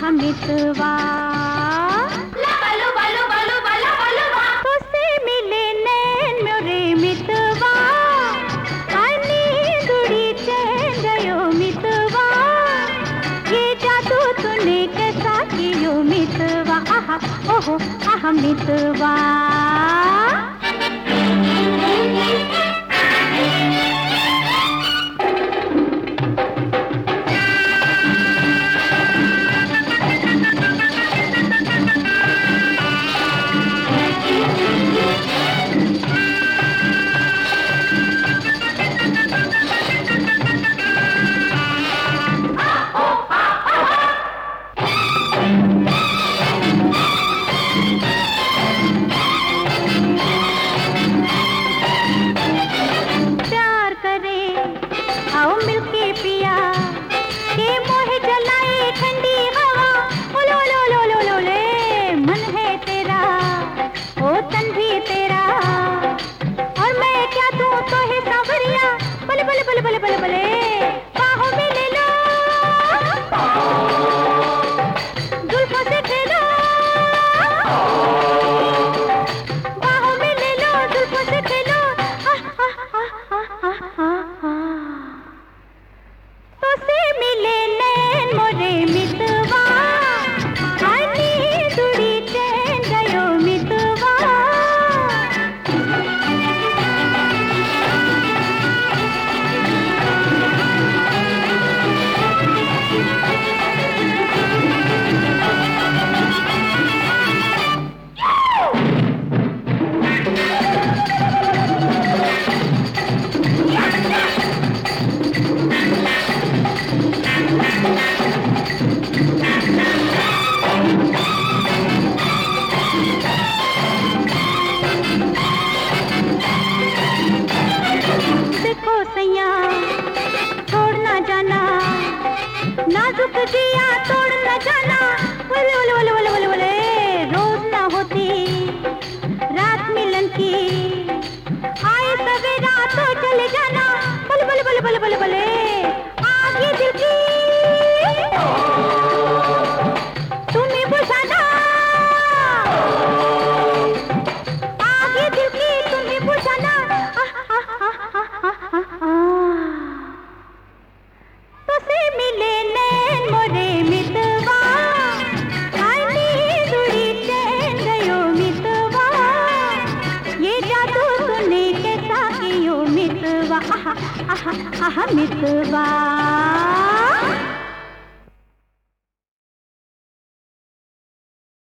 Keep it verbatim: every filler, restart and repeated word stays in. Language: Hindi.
आहा मितवा तुझसे मिले नैन मोरे मितवा नींदुड़ी चैन गयो मितवा ये जादू तूने कैसा कियो मितवा आहा ओहो आहा मितवा आओ मिलके पिया के मोहे जलाए ठंडी हवा ओलो लो लो लो लो ले मन है तेरा ओ तन भी तेरा और मैं क्या दूं तो है सांवरिया बले बले बले बले बले बले बाहों में ले लो जुल्फों से खेलो बाहों में ले लो जुल्फों से खेलो तुझसे मिले नैन मोरे मितवा नींदुड़ी चैन गयो मितवा देखो सैया छोड़ ना जाना नाजुक दिया तोड़ ना जाना बोले बोले बोले बोले बोले बोले रोज ना होती रात मिलन की आए सवेरा तो चले जाना बोले बोले बोले बोले बोले बोले आगे दिल की तुम्हें बुझाना आगे दिल की तुम्हें बुझाना तुझसे मिले नैन मोरे मितवा नींदुड़ी चैन गयो मितवा ये जादू तूने कैसा कियो मितवा आहा आहा आहा मितवा